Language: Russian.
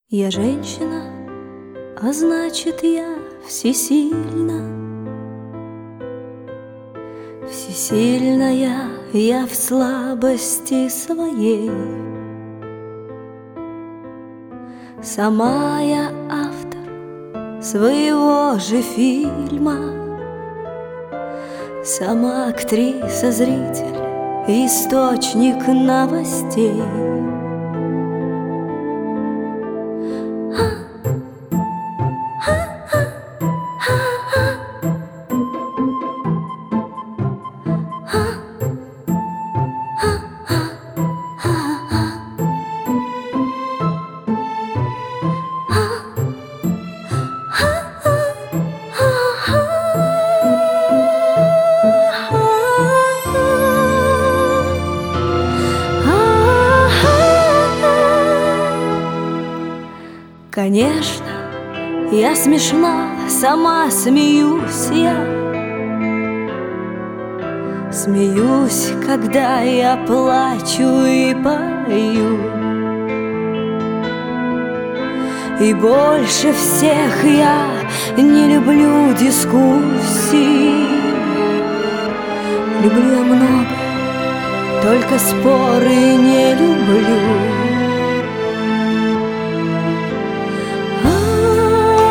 Я женщина, а значит, я всесильна. Всесильная я в слабости своей. Сама я автор своего же фильма, сама актриса, зритель, источник новостей. Конечно, я смешна, сама смеюсь я. Смеюсь, когда я плачу и пою. И больше всех я не люблю дискуссий. Люблю я много, только споры не люблю.